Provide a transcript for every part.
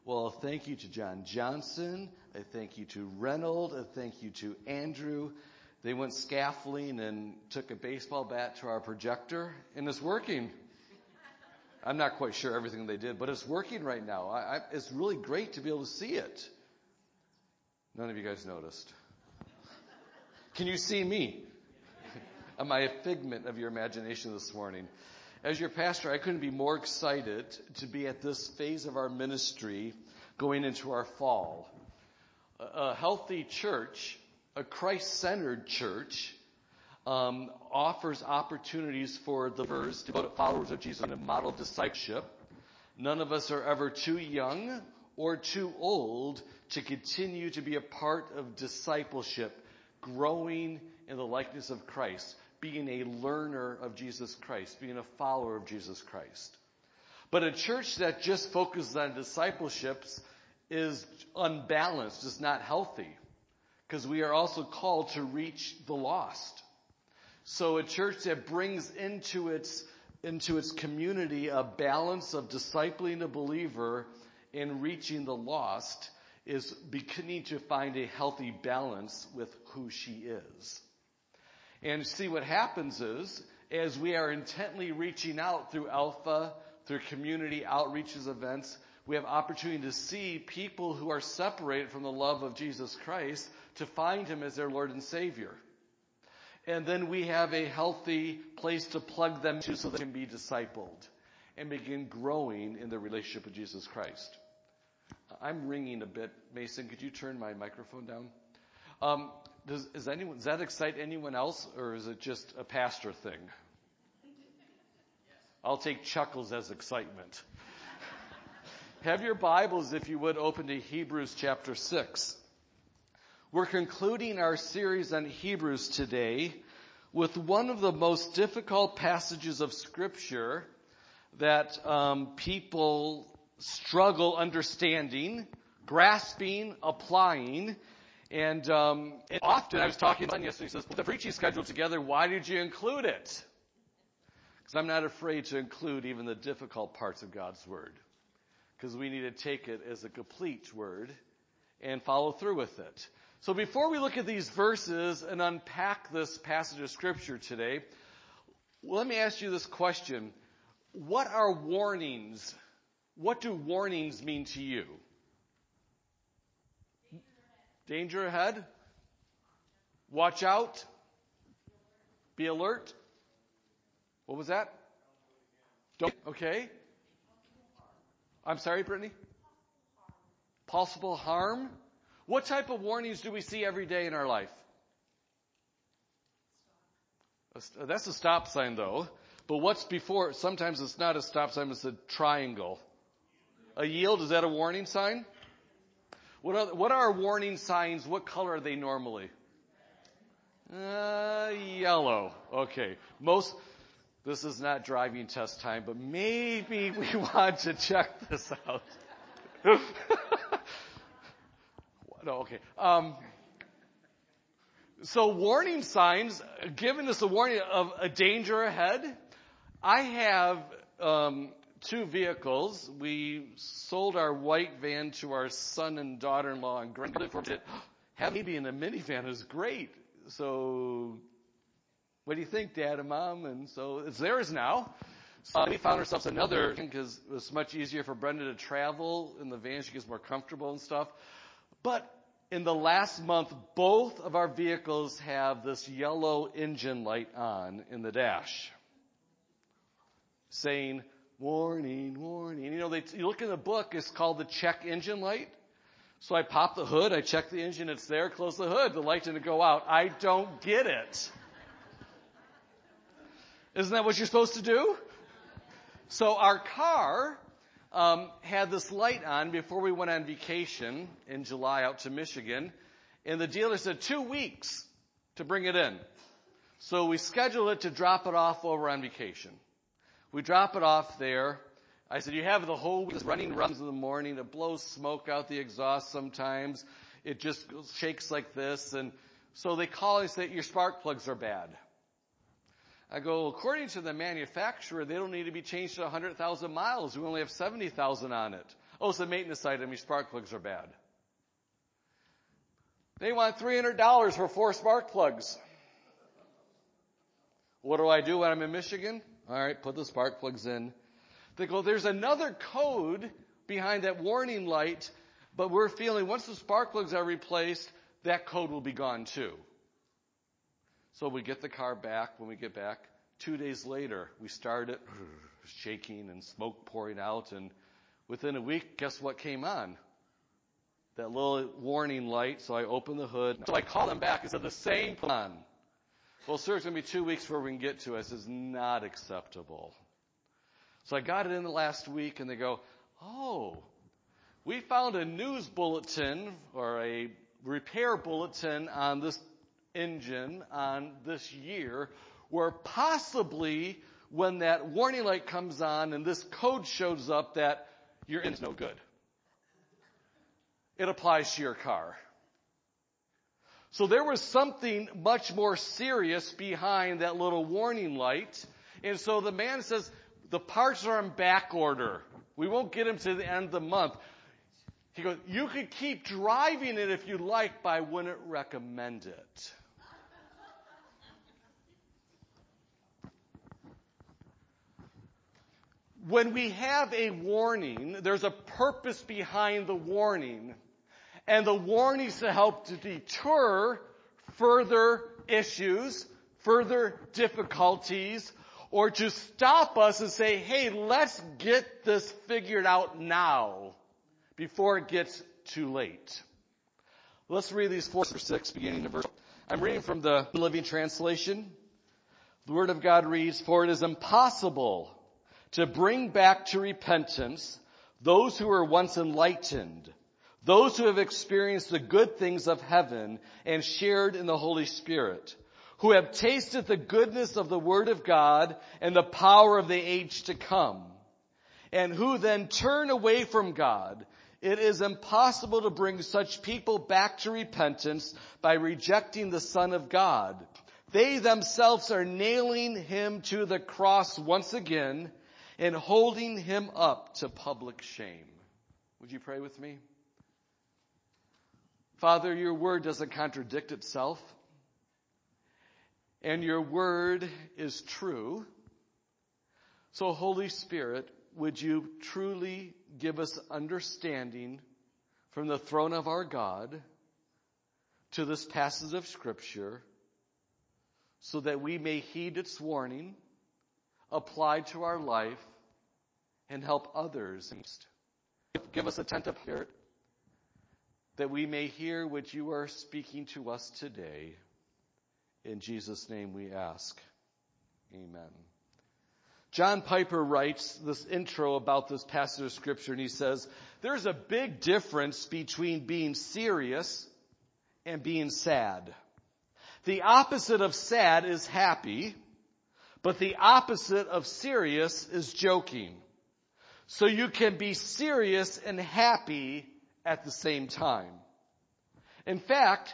Well, thank you to John Johnson. A thank you to Reynold. A thank you to Andrew. They went scaffolding and took a baseball bat to our projector, and it's working. I'm not quite sure everything they did, but it's working right now. It's really great to be able to see it. None of you guys noticed. Can you see me? Am I a figment of your imagination this morning? As your pastor, I couldn't be more excited to be at this phase of our ministry going into our fall. A healthy church, a Christ-centered church, offers opportunities for the believers, devoted followers of Jesus, in a model of discipleship. None of us are ever too young or too old to continue to be a part of discipleship, growing in the likeness of Christ, being a learner of Jesus Christ, being a follower of Jesus Christ. But a church that just focuses on discipleships is unbalanced, is not healthy, because we are also called to reach the lost. So a church that brings into its community a balance of discipling a believer and reaching the lost is beginning to find a healthy balance with who she is. And see, what happens is, as we are intently reaching out through Alpha, through community outreaches events, we have opportunity to see people who are separated from the love of Jesus Christ to find Him as their Lord and Savior. And then we have a healthy place to plug them to so they can be discipled and begin growing in their relationship with Jesus Christ. I'm ringing a bit. Mason, could you turn my microphone down? Does that excite anyone else, or is it just a pastor thing? I'll take chuckles as excitement. Have your Bibles, if you would, open to Hebrews chapter 6. We're concluding our series on Hebrews today with one of the most difficult passages of Scripture that people struggle understanding, grasping, applying. And often, I was talking to someone yesterday, he says, "Put the preaching schedule together, why did you include it?" Because I'm not afraid to include even the difficult parts of God's Word. Because we need to take it as a complete Word and follow through with it. So before we look at these verses and unpack this passage of Scripture today, let me ask you this question. What are warnings? What do warnings mean to you? Danger ahead. Watch out. Be alert. What was that? Don't. Okay. I'm sorry, Brittany? Possible harm. What type of warnings do we see every day in our life? That's a stop sign, though. But what's before? Sometimes it's not a stop sign, it's a triangle. A yield, is that a warning sign? What are warning signs? What color are they normally? Yellow. Okay. This is not driving test time, but maybe we want to check this out. No, okay. So warning signs, giving us a warning of a danger ahead. I have 2 vehicles. We sold our white van to our son and daughter-in-law and grandmother. Having me in a minivan is great. So what do you think, Dad and Mom? And so it's theirs now. So we found ourselves another, because it was much easier for Brenda to travel in the van. She gets more comfortable and stuff. But in the last month, both of our vehicles have this yellow engine light on in the dash, saying, "Warning, warning." You look in the book, it's called the check engine light. So I pop the hood, I check the engine, it's there, close the hood, the light didn't go out. I don't get it. Isn't that what you're supposed to do? So our car had this light on before we went on vacation in July out to Michigan, and the dealer said 2 weeks to bring it in. So we scheduled it to drop it off over on vacation. We drop it off there. I said, "You have the whole week, running runs in the morning. It blows smoke out the exhaust sometimes. It just shakes like this." And so they call and say, "Your spark plugs are bad." I go, "According to the manufacturer, they don't need to be changed to 100,000 miles. We only have 70,000 on it." Oh, it's a maintenance item. Your spark plugs are bad. They want $300 for 4 spark plugs. What do I do when I'm in Michigan? All right, put the spark plugs in. They go, there's another code behind that warning light, but we're feeling once the spark plugs are replaced, that code will be gone too. So we get the car back. When we get back, 2 days later, we start it, shaking and smoke pouring out, and within a week, guess what came on? That little warning light. So I open the hood. So I call them back and said, the same plan. Well, sir, it's going to be 2 weeks before we can get to it. This is not acceptable. So I got it in the last week, and they go, oh, we found a news bulletin or a repair bulletin on this engine on this year where possibly when that warning light comes on and this code shows up that your engine's no good. It applies to your car. So there was something much more serious behind that little warning light. And so the man says, the parts are in back order. We won't get them to the end of the month. He goes, you could keep driving it if you like, but I wouldn't recommend it. When we have a warning, there's a purpose behind the warning. And the warning is to help to deter further issues, further difficulties, or to stop us and say, hey, let's get this figured out now before it gets too late. Let's read these 4 or 6 beginning of verse. I'm reading from the Living Translation. The Word of God reads, for it is impossible to bring back to repentance those who were once enlightened, those who have experienced the good things of heaven and shared in the Holy Spirit, who have tasted the goodness of the Word of God and the power of the age to come, and who then turn away from God. It is impossible to bring such people back to repentance by rejecting the Son of God. They themselves are nailing him to the cross once again and holding him up to public shame. Would you pray with me? Father, your word doesn't contradict itself, and your word is true. So, Holy Spirit, would you truly give us understanding from the throne of our God to this passage of Scripture so that we may heed its warning, apply to our life, and help others. Give us attentive ear that we may hear what you are speaking to us today. In Jesus' name we ask. Amen. John Piper writes this intro about this passage of Scripture, and he says, there's a big difference between being serious and being sad. The opposite of sad is happy, but the opposite of serious is joking. So you can be serious and happy at the same time. In fact,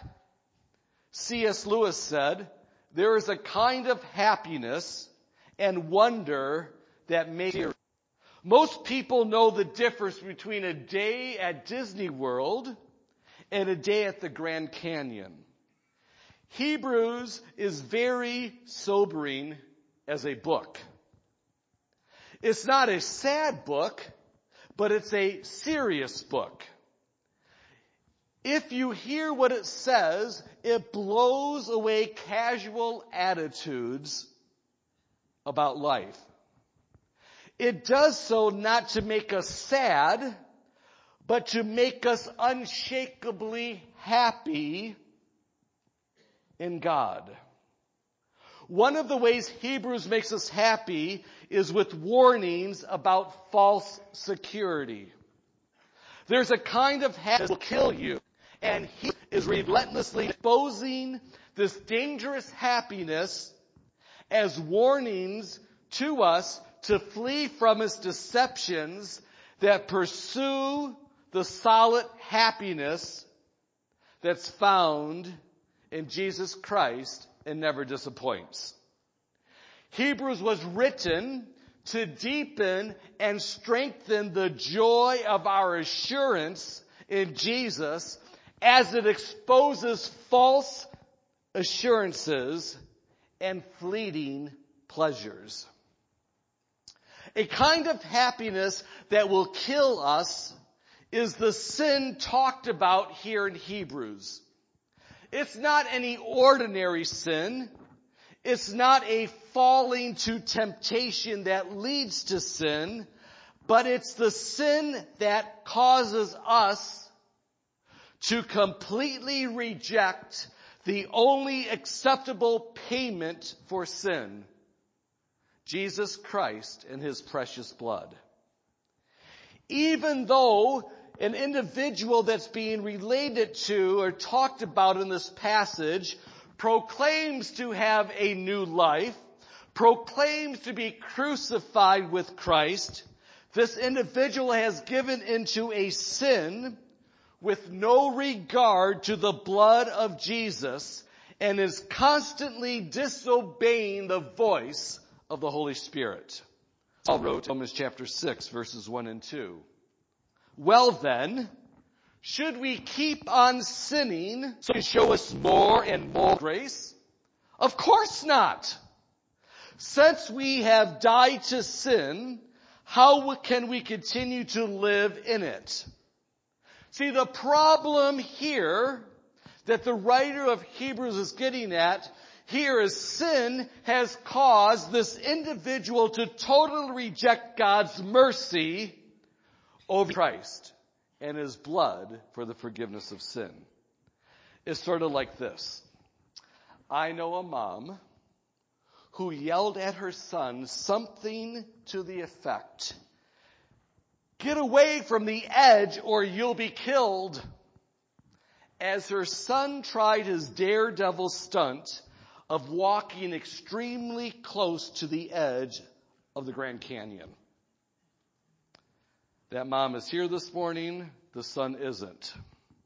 C.S. Lewis said, there is a kind of happiness and wonder that makes it. Most people know the difference between a day at Disney World and a day at the Grand Canyon. Hebrews is very sobering as a book. It's not a sad book, but it's a serious book. If you hear what it says, it blows away casual attitudes about life. It does so not to make us sad, but to make us unshakably happy in God. One of the ways Hebrews makes us happy is with warnings about false security. There's a kind of happiness that will kill you, and he is relentlessly exposing this dangerous happiness as warnings to us to flee from its deceptions that pursue the solid happiness that's found in Jesus Christ and never disappoints. Hebrews was written to deepen and strengthen the joy of our assurance in Jesus as it exposes false assurances and fleeting pleasures. A kind of happiness that will kill us is the sin talked about here in Hebrews. It's not any ordinary sin. It's not a falling to temptation that leads to sin, but it's the sin that causes us to completely reject the only acceptable payment for sin, Jesus Christ and His precious blood. Even though an individual that's being related to or talked about in this passage proclaims to have a new life, proclaims to be crucified with Christ, this individual has given into a sin with no regard to the blood of Jesus and is constantly disobeying the voice of the Holy Spirit. Paul wrote in Romans chapter 6, verses 1 and 2. Well then, should we keep on sinning so to show us more and more grace? Of course not. Since we have died to sin, how can we continue to live in it? See, the problem here that the writer of Hebrews is getting at here is sin has caused this individual to totally reject God's mercy over Christ and His blood for the forgiveness of sin. It's sort of like this. I know a mom who yelled at her son something to the effect, "Get away from the edge or you'll be killed," as her son tried his daredevil stunt of walking extremely close to the edge of the Grand Canyon. That mom is here this morning. The son isn't.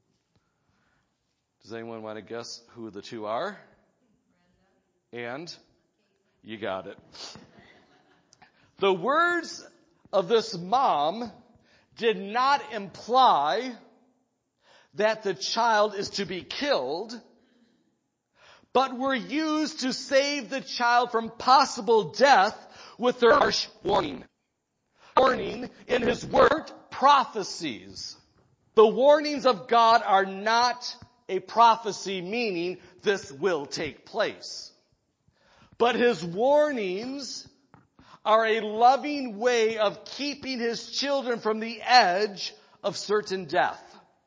Does anyone want to guess who the two are? And? You got it. The words of this mom did not imply that the child is to be killed, but were used to save the child from possible death with their harsh warning. Warning in His word, prophecies. The warnings of God are not a prophecy, meaning this will take place. But His warnings are a loving way of keeping His children from the edge of certain death.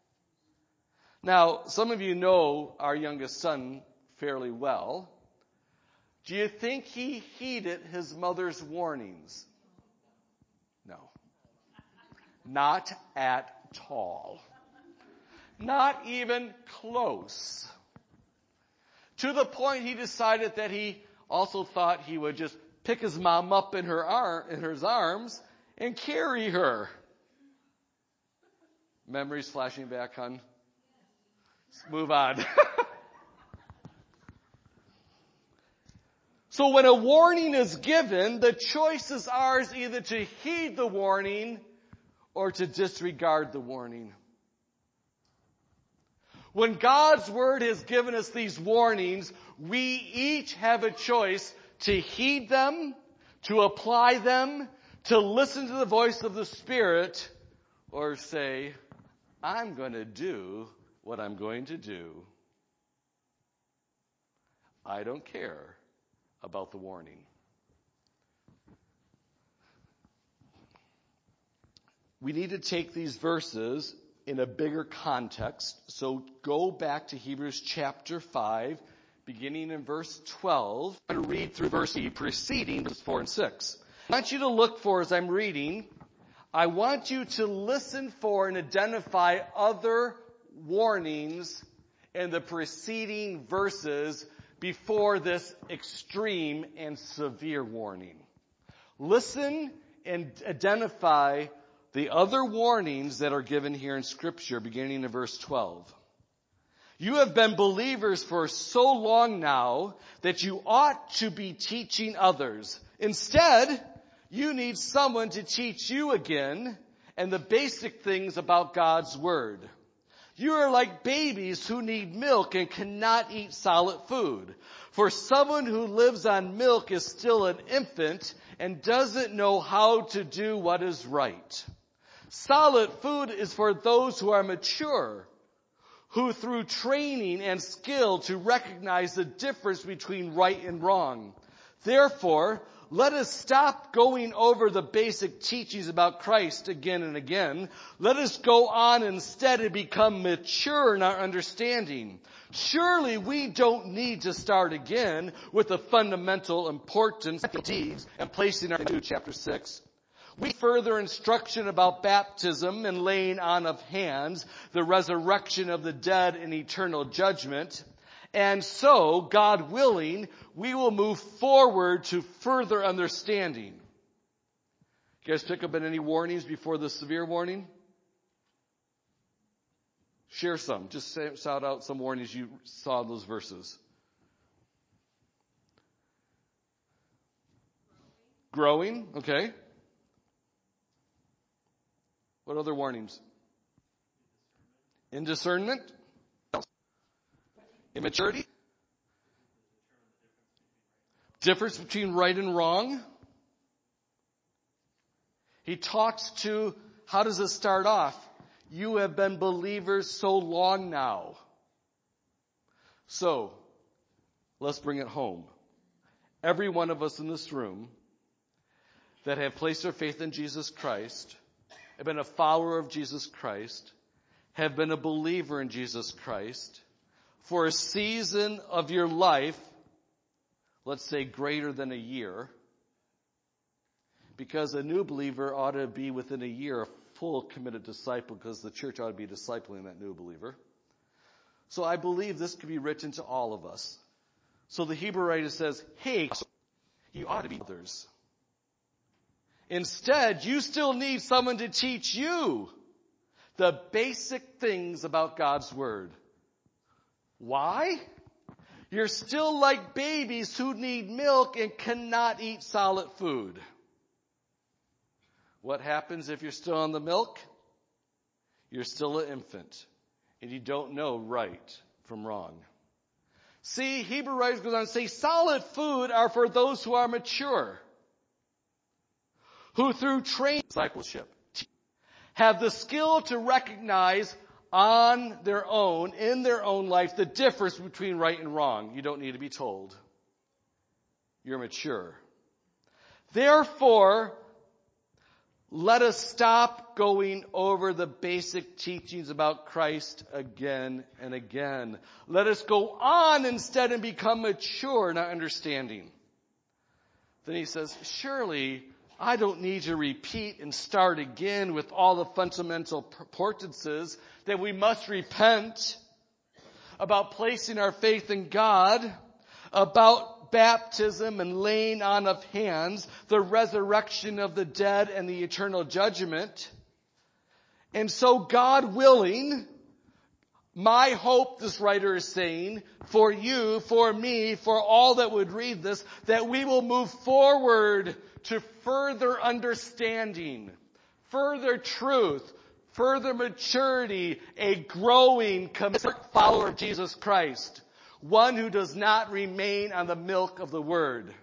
Now, some of you know our youngest son fairly well. Do you think he heeded his mother's warnings? No. Not at all. Not even close. To the point he decided that he also thought he would just pick his mom up in his arms and carry her. Memories flashing back, hon? Let's move on. So when a warning is given, the choice is ours either to heed the warning or to disregard the warning. When God's Word has given us these warnings, we each have a choice to heed them, to apply them, to listen to the voice of the Spirit, or say, I'm going to do what I'm going to do. I don't care about the warning. We need to take these verses in a bigger context. So go back to Hebrews chapter 5, beginning in verse 12. I'm going to read through verse preceding verses 4 and 6. I want you to look for, as I'm reading, I want you to listen for and identify other warnings in the preceding verses before this extreme and severe warning. Listen and identify the other warnings that are given here in Scripture, beginning in verse 12. You have been believers for so long now that you ought to be teaching others. Instead, You need someone to teach you again and the basic things about God's Word. You are like babies who need milk and cannot eat solid food. For someone who lives on milk is still an infant and doesn't know how to do what is right. Solid food is for those who are mature, who through training and skill to recognize the difference between right and wrong. Therefore, let us stop going over the basic teachings about Christ again and again. Let us go on instead and become mature in our understanding. Surely we don't need to start again with the fundamental importance of deeds and placing our into chapter 6. We need further instruction about baptism and laying on of hands, the resurrection of the dead and eternal judgment. And so, God willing, we will move forward to further understanding. You guys pick up on any warnings before the severe warning? Share some. Just shout out some warnings you saw in those verses. Growing, okay. What other warnings? Indiscernment. Immaturity. Difference between right and wrong. He talks to, how does it start off? You have been believers so long now. So, let's bring it home. Every one of us in this room that have placed their faith in Jesus Christ, have been a follower of Jesus Christ, have been a believer in Jesus Christ, for a season of your life, let's say greater than a year, because a new believer ought to be within a year a full committed disciple, because the church ought to be discipling that new believer. So I believe this could be written to all of us. So the Hebrew writer says, hey, you ought to be others. Instead, you still need someone to teach you the basic things about God's Word. Why? You're still like babies who need milk and cannot eat solid food. What happens if you're still on the milk? You're still an infant, and you don't know right from wrong. See, Hebrew writers goes on to say, solid food are for those who are mature, who through training discipleship have the skill to recognize on their own, in their own life, the difference between right and wrong. You don't need to be told. You're mature. Therefore, let us stop going over the basic teachings about Christ again and again. Let us go on instead and become mature in our understanding. Then he says, surely I don't need to repeat and start again with all the fundamental importances that we must repent, about placing our faith in God, about baptism and laying on of hands, the resurrection of the dead and the eternal judgment. And so, God willing, my hope, this writer is saying, for you, for me, for all that would read this, that we will move forward to further understanding, further truth, further maturity, a growing, committed follower of Jesus Christ, one who does not remain on the milk of the Word.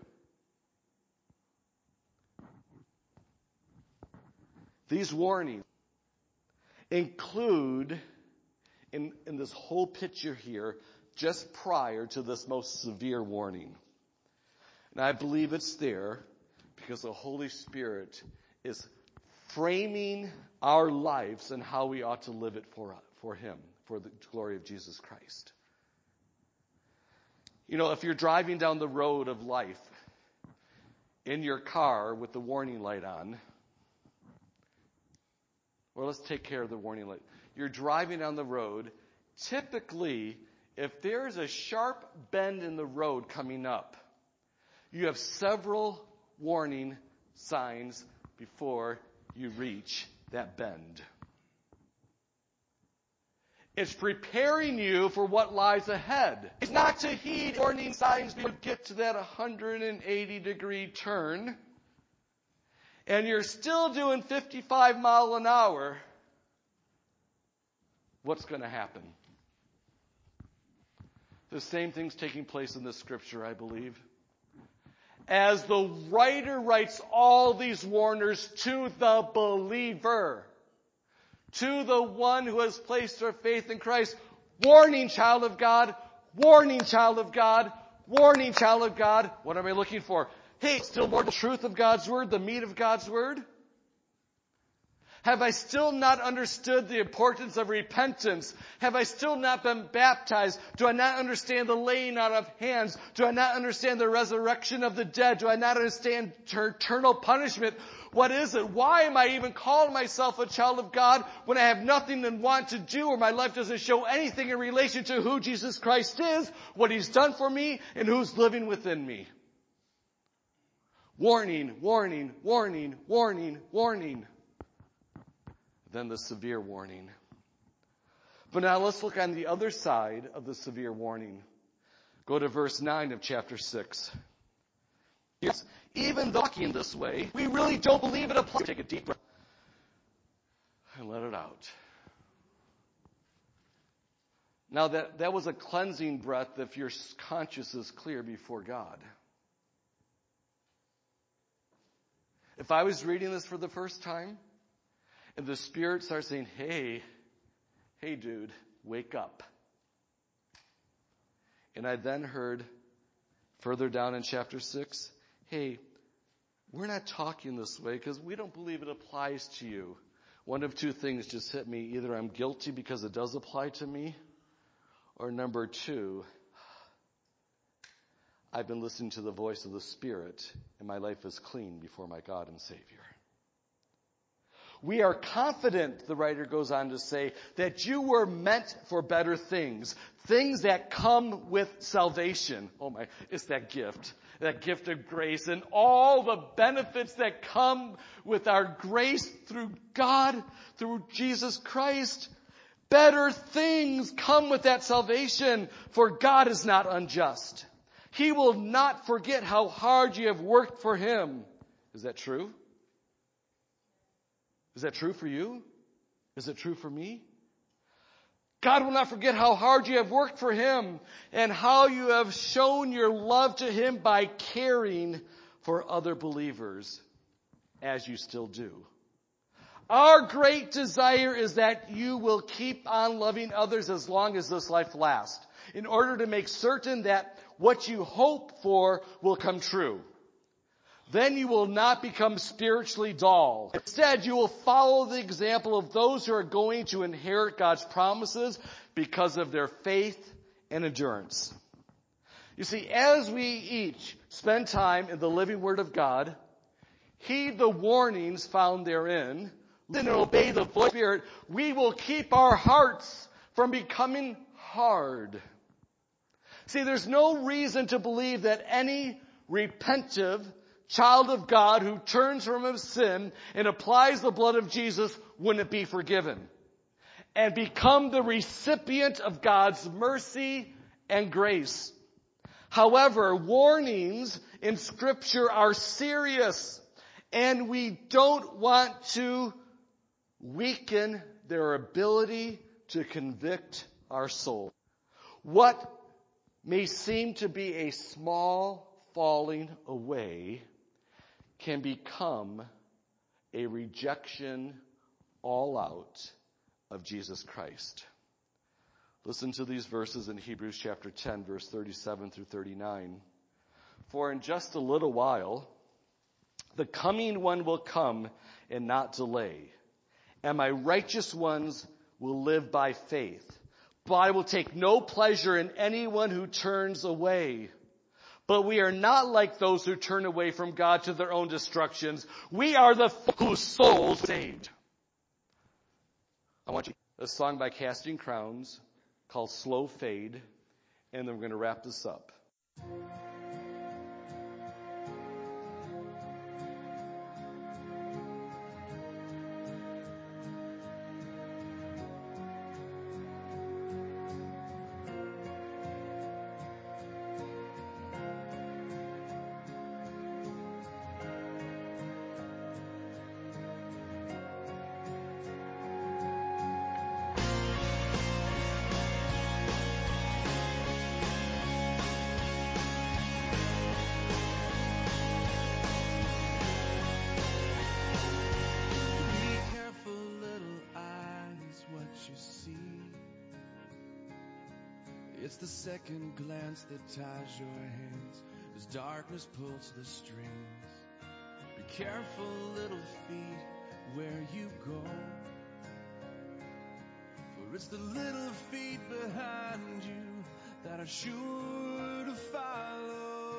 These warnings include, in this whole picture here, just prior to this most severe warning. And I believe it's there because the Holy Spirit is framing our lives and how we ought to live it for Him, for the glory of Jesus Christ. You know, if you're driving down the road of life in your car with the warning light on, or let's take care of the warning light. You're driving down the road. Typically, if there's a sharp bend in the road coming up, you have several warning signs before you reach that bend. It's preparing you for what lies ahead. It's not to heed warning signs when you get to that 180-degree turn. and you're still doing 55 miles an hour, what's going to happen? The same thing's taking place in this scripture, I believe. As the writer writes all these warners to the believer, to the one who has placed their faith in Christ, warning, child of God, warning, child of God, warning, child of God. What am I looking for? Hey, still more the truth of God's word, the meat of God's word? Have I still not understood the importance of repentance? Have I still not been baptized? Do I not understand the laying out of hands? Do I not understand the resurrection of the dead? Do I not understand eternal punishment? What is it? Why am I even calling myself a child of God when I have nothing and want to do, or my life doesn't show anything in relation to who Jesus Christ is, what He's done for me, and who's living within me? Warning, warning, warning, warning, warning. Then the severe warning. But now let's look on the other side of the severe warning. Go to verse 9 of chapter 6. Yes, even though walking this way, we really don't believe it applies. Take a deep breath and let it out. Now that was a cleansing breath if your conscience is clear before God. If I was reading this for the first time, and the Spirit starts saying, hey dude, wake up. And I then heard further down in chapter 6, hey, we're not talking this way because we don't believe it applies to you. One of two things just hit me. Either I'm guilty because it does apply to me, or number two, I've been listening to the voice of the Spirit and my life is clean before my God and Savior. We are confident, the writer goes on to say, that you were meant for better things that come with salvation. Oh my, it's that gift of grace, and all the benefits that come with our grace through God, through Jesus Christ. Better things come with that salvation, for God is not unjust. He will not forget how hard you have worked for Him. Is that true? Is that true for you? Is it true for me? God will not forget how hard you have worked for Him and how you have shown your love to Him by caring for other believers, as you still do. Our great desire is that you will keep on loving others as long as this life lasts, in order to make certain that what you hope for will come true. Then you will not become spiritually dull. Instead, you will follow the example of those who are going to inherit God's promises because of their faith and endurance. You see, as we each spend time in the living Word of God, heed the warnings found therein, listen and obey the voice of the Spirit, we will keep our hearts from becoming hard. See, there's no reason to believe that any repentive child of God who turns from his sin and applies the blood of Jesus wouldn't be forgiven and become the recipient of God's mercy and grace. However, warnings in Scripture are serious, and we don't want to weaken their ability to convict our soul. What may seem to be a small falling away can become a rejection all out of Jesus Christ. Listen to these verses in Hebrews chapter 10, verse 37 through 39. For in just a little while, the coming one will come and not delay, and my righteous ones will live by faith. But I will take no pleasure in anyone who turns away. But we are not like those who turn away from God to their own destructions. We are the whose souls saved. I want you a song by Casting Crowns called Slow Fade, and then we're going to wrap this up. It's the second glance that ties your hands as darkness pulls the strings. Be careful, little feet, where you go, for it's the little feet behind you that are sure to follow.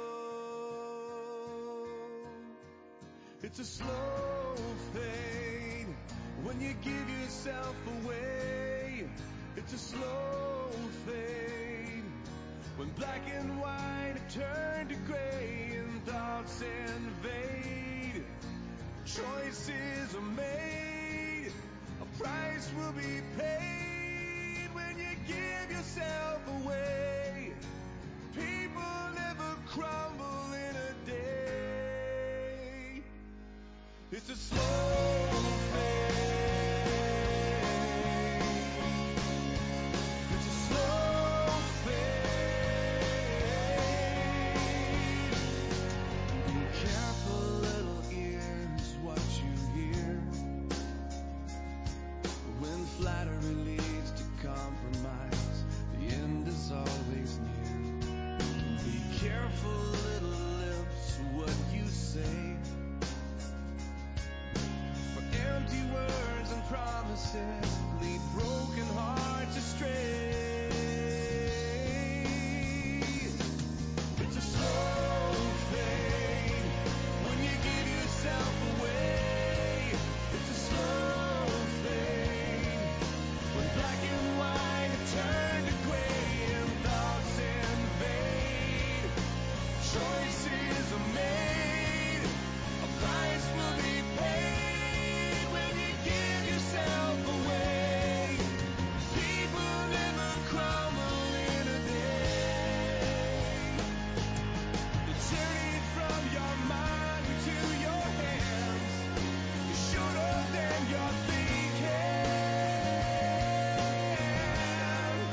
It's a slow fade when you give yourself away. It's a slow fade when black and white have turned to gray and thoughts invade. Choices are made, a price will be paid when you give yourself away. People never crumble in a day. It's a slow fade. It's a slow fade. Be careful, little ears, what you hear. When flattery leads to compromise, the end is always near. Be careful, little lips, what you say. For empty words and promises lead broken hearts astray. It's a slow fade when you give yourself away. It's a slow fade when black and white have turned to gray and thoughts invade. Choices are made, a price will be paid when you give yourself away. People never crumble in a day. They're turning from your mind to your hands. You're shorter than you're thinking.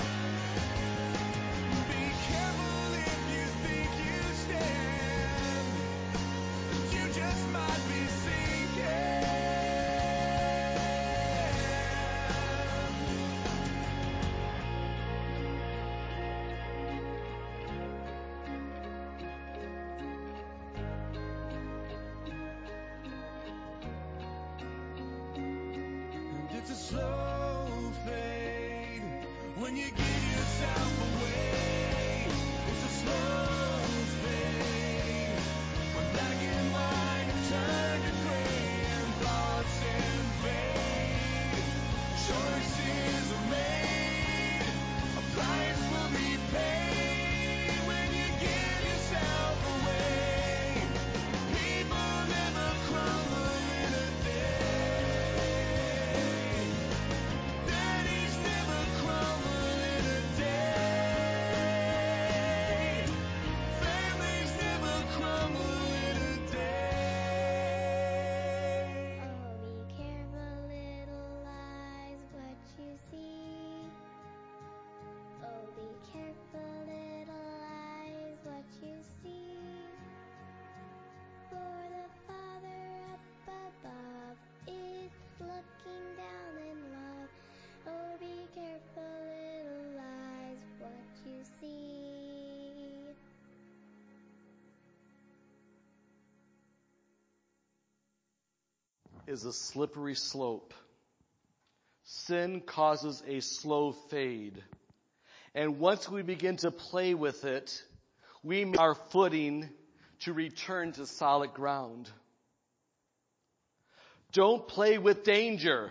Be careful if you think you stand. You just might be sinking. And it's a slow fade when you give yourself away. It's a slow fade when black and white have turned to gray and thoughts invade. Choices are made, a price will be paid when you give yourself away. People never crumble in a day. Daddies never crumble in a day. Families never crumble in a day. Oh, be careful, little eyes, what you see. Oh, be careful, little eyes, what you see. For the Father up above is looking down in love. Oh, be careful, little eyes, what you see. Is a slippery slope. Sin causes a slow fade. And once we begin to play with it, we make our footing to return to solid ground. Don't play with danger.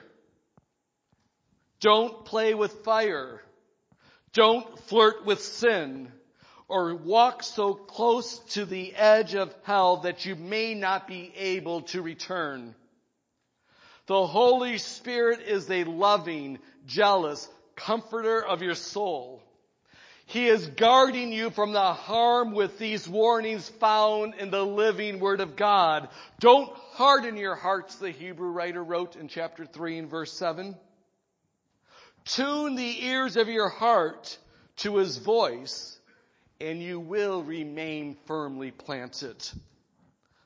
Don't play with fire. Don't flirt with sin or walk so close to the edge of hell that you may not be able to return. The Holy Spirit is a loving, jealous comforter of your soul. He is guarding you from the harm with these warnings found in the living Word of God. Don't harden your hearts, the Hebrew writer wrote in chapter 3 and verse 7. Tune the ears of your heart to His voice, and you will remain firmly planted.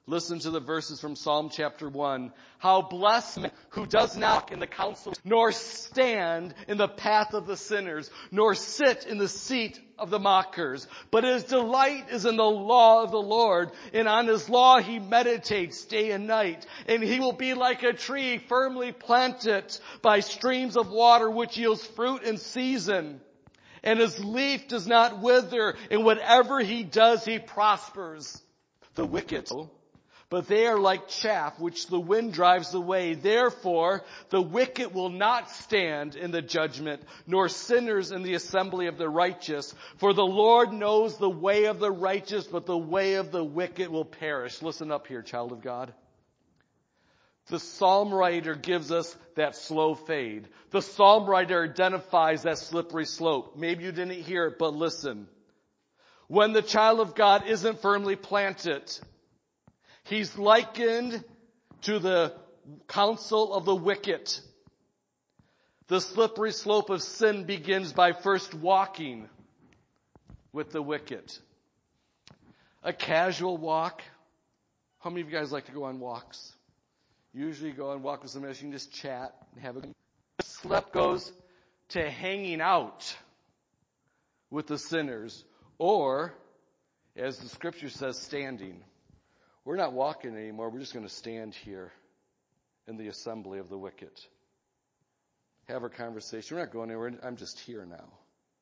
Listen to the verses from Psalm chapter 1. How blessed man who does not walk in the counsel, nor stand in the path of the sinners, nor sit in the seat of the mockers. But his delight is in the law of the Lord, and on his law he meditates day and night. And he will be like a tree firmly planted by streams of water, which yields fruit in season. And his leaf does not wither, and whatever he does, he prospers. The wicked, but they are like chaff which the wind drives away. Therefore, the wicked will not stand in the judgment, nor sinners in the assembly of the righteous. For the Lord knows the way of the righteous, but the way of the wicked will perish. Listen up here, child of God. The psalm writer gives us that slow fade. The psalm writer identifies that slippery slope. Maybe you didn't hear it, but listen. When the child of God isn't firmly planted, he's likened to the counsel of the wicked. The slippery slope of sin begins by first walking with the wicked. A casual walk. How many of you guys like to go on walks? Usually go and walk with somebody else. You can just chat and have a good. Slip goes to hanging out with the sinners. Or, as the scripture says, standing. We're not walking anymore. We're just going to stand here in the assembly of the wicked. Have our conversation. We're not going anywhere. I'm just here now.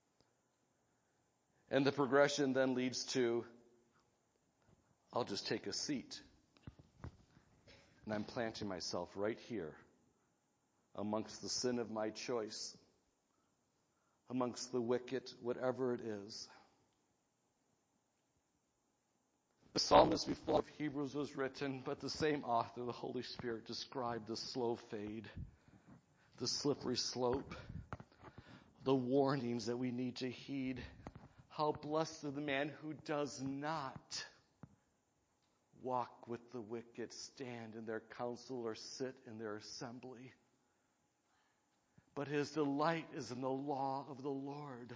And the progression then leads to, I'll just take a seat. And I'm planting myself right here amongst the sin of my choice, amongst the wicked, whatever it is. The psalmist before Hebrews was written, but the same author, the Holy Spirit, described the slow fade, the slippery slope, the warnings that we need to heed. How blessed is the man who does not walk with the wicked, stand in their counsel, or sit in their assembly. But his delight is in the law of the Lord.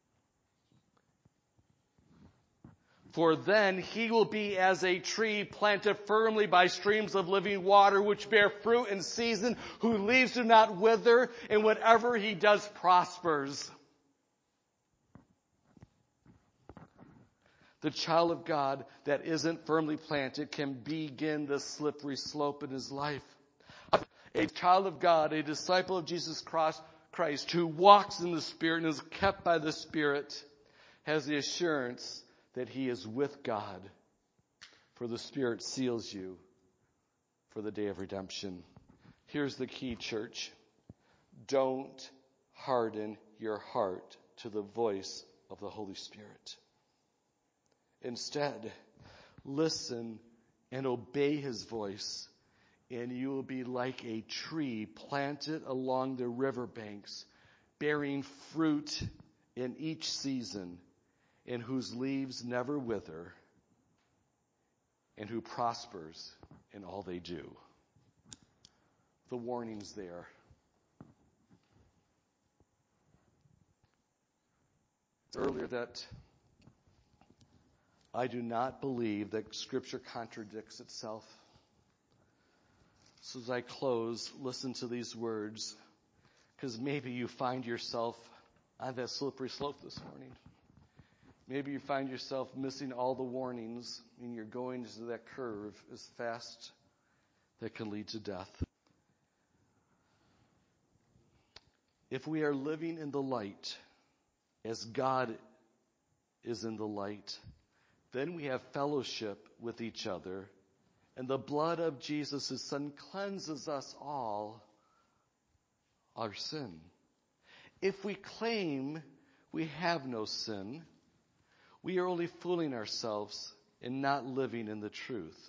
For then he will be as a tree planted firmly by streams of living water, which bear fruit in season, whose leaves do not wither, and whatever he does prospers. The child of God that isn't firmly planted can begin the slippery slope in his life. A child of God, a disciple of Jesus Christ, who walks in the Spirit and is kept by the Spirit, has the assurance that he is with God, for the Spirit seals you for the day of redemption. Here's the key, church. Don't harden your heart to the voice of the Holy Spirit. Instead, listen and obey his voice, and you will be like a tree planted along the riverbanks, bearing fruit in each season, and whose leaves never wither, and who prospers in all they do. The warning's there. Earlier that I do not believe that Scripture contradicts itself. So as I close, listen to these words, because maybe you find yourself on that slippery slope this morning. Maybe you find yourself missing all the warnings, and you're going into that curve as fast that can lead to death. If we are living in the light, as God is in the light, then we have fellowship with each other, and the blood of Jesus, his Son, cleanses us all our sin. If we claim we have no sin, we are only fooling ourselves and not living in the truth.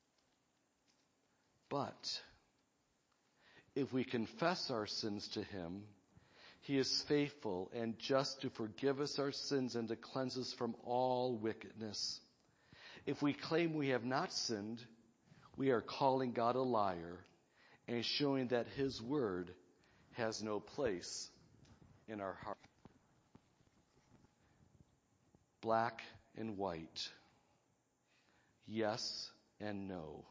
But if we confess our sins to him, he is faithful and just to forgive us our sins and to cleanse us from all wickedness. If we claim we have not sinned, we are calling God a liar and showing that his word has no place in our heart. Black and white. Yes, and know.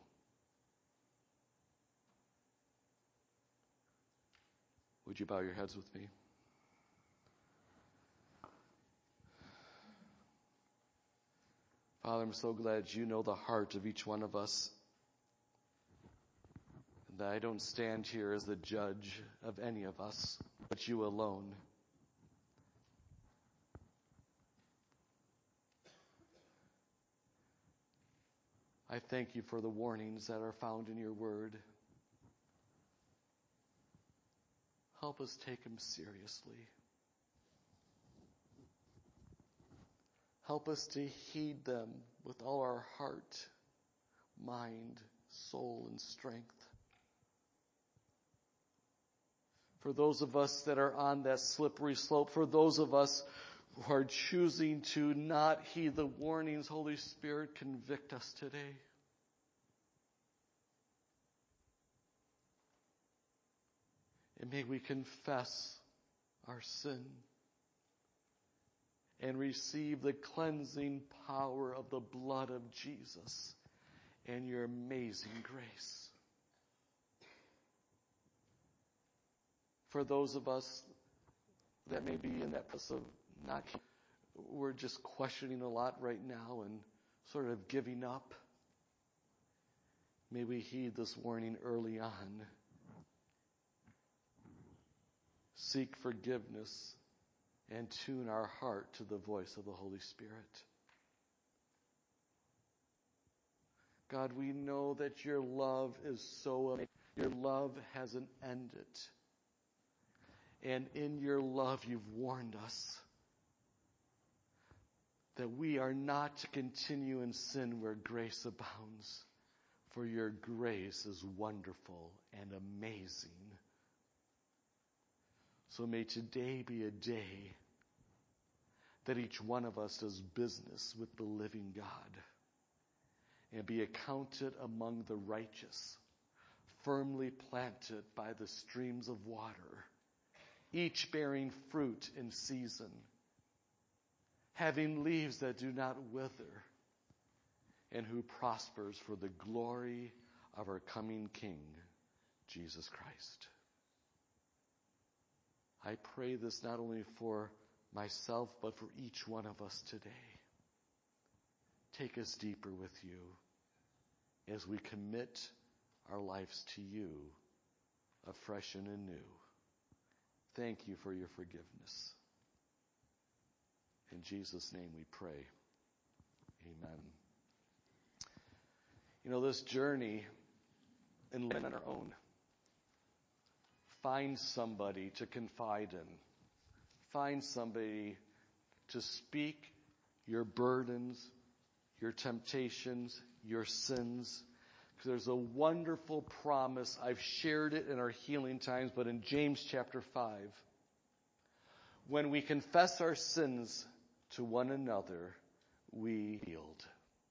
Would you bow your heads with me? Father, I'm so glad you know the heart of each one of us. And that I don't stand here as the judge of any of us, but you alone. I thank you for the warnings that are found in your word. Help us take them seriously. Help us to heed them with all our heart, mind, soul, and strength. For those of us that are on that slippery slope, for those of us who are choosing to not heed the warnings, Holy Spirit, convict us today. And may we confess our sin and receive the cleansing power of the blood of Jesus and your amazing grace. For those of us that may be in that place of we're just questioning a lot right now and sort of giving up, may we heed this warning early on. Seek forgiveness and tune our heart to the voice of the Holy Spirit. God, we know that your love is so amazing. Your love hasn't ended. And in your love, you've warned us that we are not to continue in sin where grace abounds, for your grace is wonderful and amazing. So may today be a day that each one of us does business with the living God and be accounted among the righteous, firmly planted by the streams of water, each bearing fruit in season, having leaves that do not wither, and who prospers for the glory of our coming King, Jesus Christ. I pray this not only for myself, but for each one of us today. Take us deeper with you as we commit our lives to you afresh and anew. Thank you for your forgiveness. In Jesus' name we pray. Amen. You know, this journey in living on our own, find somebody to confide in. Find somebody to speak your burdens, your temptations, your sins. Because there's a wonderful promise. I've shared it in our healing times, but in James chapter 5, when we confess our sins to one another, we are healed.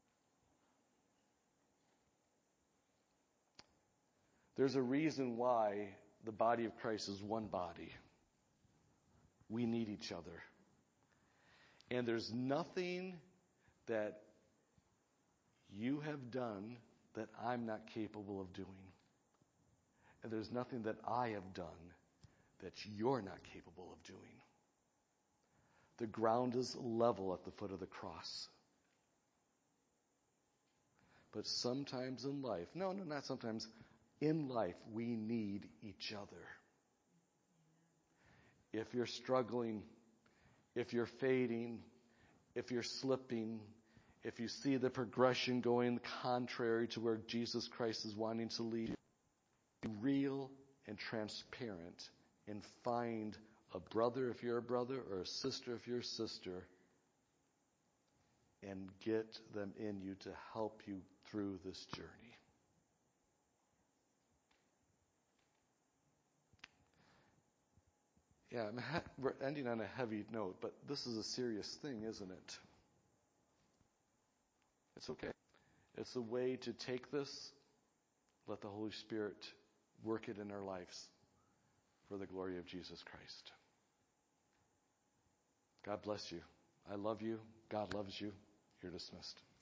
There's a reason why the body of Christ is one body. We need each other. And there's nothing that you have done that I'm not capable of doing. And there's nothing that I have done that you're not capable of doing. The ground is level at the foot of the cross. But sometimes in life, not sometimes, in life we need each other. If you're struggling, if you're fading, if you're slipping, if you see the progression going contrary to where Jesus Christ is wanting to lead you, be real and transparent and find a brother if you're a brother or a sister if you're a sister and get them in you to help you through this journey. Yeah, we're ending on a heavy note, but this is a serious thing, isn't it? It's okay. It's a way to take this, let the Holy Spirit work it in our lives for the glory of Jesus Christ. God bless you. I love you. God loves you. You're dismissed.